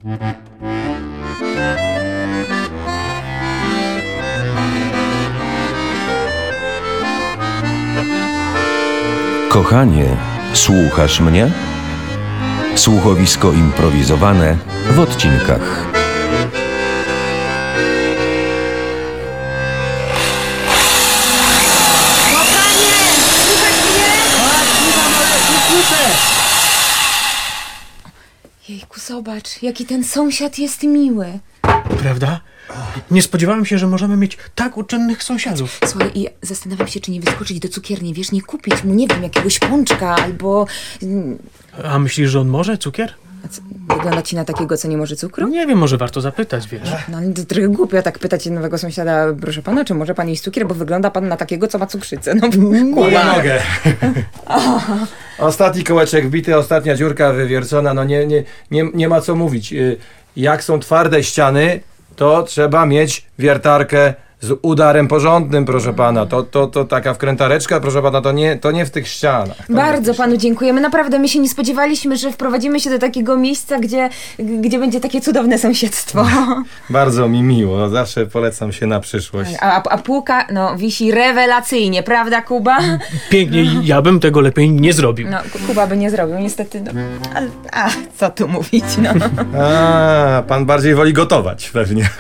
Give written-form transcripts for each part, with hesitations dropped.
Kochanie, słuchasz mnie? Słuchowisko improwizowane w odcinkach. Kochanie, słuchasz mnie? Słucham, ale nie słyszę. Jejku, zobacz, jaki ten sąsiad jest miły. Prawda? Nie spodziewałem się, że możemy mieć tak uczynnych sąsiadów. Słuchaj, i zastanawiam się, czy nie wyskoczyć do cukierni, wiesz, nie kupić mu, nie wiem, jakiegoś pączka albo... A myślisz, że on może cukier? A co, wygląda ci na takiego, co nie może cukru? Nie wiem, może warto zapytać, wiesz. No ale to trochę głupio tak pytać nowego sąsiada, proszę pana, czy może pan jeść cukier, bo wygląda pan na takiego, co ma cukrzycę. No, Ja mogę. Ostatni kołeczek wbity, ostatnia dziurka wywiercona, no nie ma co mówić. Jak są twarde ściany, to trzeba mieć wiertarkę z udarem porządnym, proszę pana. To taka wkrętareczka, proszę pana, to nie w tych ścianach. Bardzo panu dziękujemy. Naprawdę, my się nie spodziewaliśmy, że wprowadzimy się do takiego miejsca, gdzie będzie takie cudowne sąsiedztwo. Bardzo mi miło, zawsze polecam się na przyszłość. A półka, no, wisi rewelacyjnie, prawda, Kuba? Pięknie, ja bym tego lepiej nie zrobił. No, Kuba by nie zrobił, niestety. No, co tu mówić, no. A, pan bardziej woli gotować pewnie.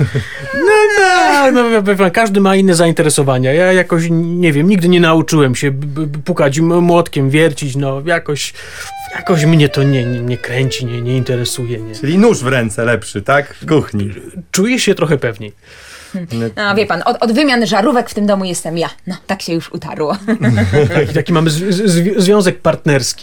No, każdy ma inne zainteresowania. Ja jakoś, nie wiem, nigdy nie nauczyłem się pukać młotkiem, wiercić, no jakoś mnie to nie kręci, nie interesuje. Nie. Czyli nóż w ręce lepszy, tak? W kuchni. Czuję się trochę pewniej. No, wie pan, od wymian żarówek w tym domu jestem ja. No, tak się już utarło. Taki mamy związek partnerski.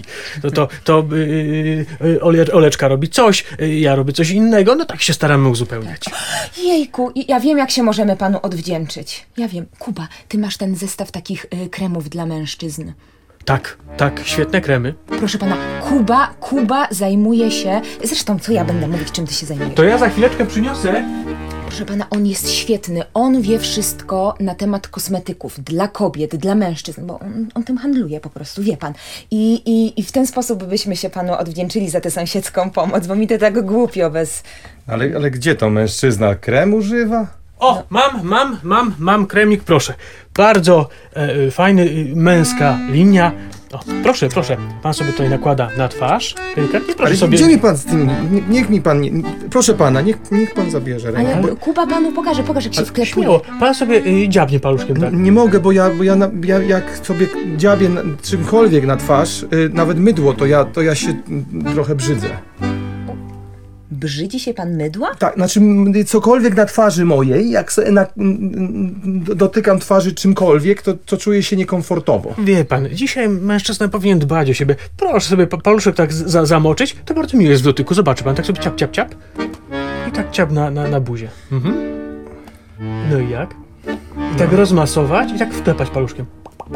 Oleczka robi coś, ja robię coś innego, no tak się staramy uzupełniać. Jejku, ja wiem, jak się możemy panu odwdzięczyć. Ja wiem. Kuba, ty masz ten zestaw takich kremów dla mężczyzn. Tak, świetne kremy. Proszę pana, Kuba zajmuje się... Zresztą, co ja będę mówić, czym ty się zajmujesz? To ja za chwileczkę przyniosę. Proszę pana, on jest świetny. On wie wszystko na temat kosmetyków dla kobiet, dla mężczyzn, bo on tym handluje po prostu, wie pan. I w ten sposób byśmy się panu odwdzięczyli za tę sąsiedzką pomoc, bo mi to tak głupio bez... Ale gdzie to mężczyzna krem używa? O, mam kremik, proszę. Bardzo fajny, męska linia. O, proszę, pan sobie tutaj nakłada na twarz. Delikatnie, proszę Ale sobie... gdzie mi pan z tym? Niech mi pan... Proszę pana, niech pan zabierze rękę. Ale Kuba panu pokaże, jak się wklepuje. Śmiało, pan sobie dziabnie paluszkiem, tak? Nie mogę, bo ja jak sobie dziabię czymkolwiek na twarz, nawet mydło, to ja się trochę brzydzę. Brzydzi się pan mydła? Tak, znaczy cokolwiek na twarzy mojej, jak dotykam twarzy czymkolwiek, to czuję się niekomfortowo. Wie pan, dzisiaj mężczyzna powinien dbać o siebie. Proszę sobie paluszek tak zamoczyć, to bardzo miło jest w dotyku. Zobaczy pan, tak sobie ciap. I tak ciap na buzię. Mhm. No i jak? I tak rozmasować i tak wklepać paluszkiem.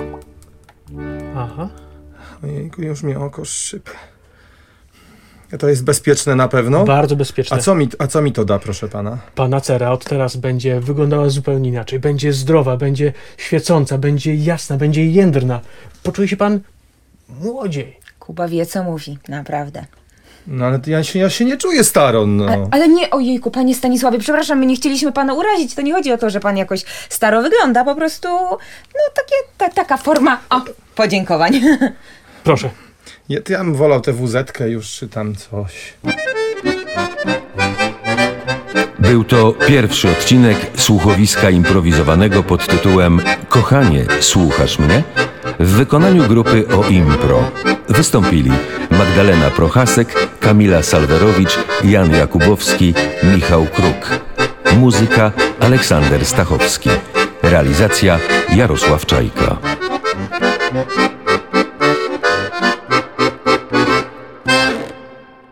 Aha. Ojejku, już mnie oko szczypie. To jest bezpieczne na pewno? Bardzo bezpieczne. A co mi to da, proszę pana? Pana cera od teraz będzie wyglądała zupełnie inaczej. Będzie zdrowa, będzie świecąca, będzie jasna, będzie jędrna. Poczuje się pan młodziej. Kuba wie, co mówi, naprawdę. No ale ja się nie czuję staro, no. Ale nie, ojejku, panie Stanisławie, przepraszam, my nie chcieliśmy pana urazić. To nie chodzi o to, że pan jakoś staro wygląda, po prostu, no taka forma, podziękowań. Proszę. Ja bym wolał tę WZ-kę już, czy tam coś. Był to pierwszy odcinek słuchowiska improwizowanego pod tytułem Kochanie, słuchasz mnie? W wykonaniu grupy O-Impro. Wystąpili Magdalena Prochasek, Kamila Salwerowicz, Jan Jakubowski, Michał Kruk. Muzyka Aleksander Stachowski. Realizacja Jarosław Czajka.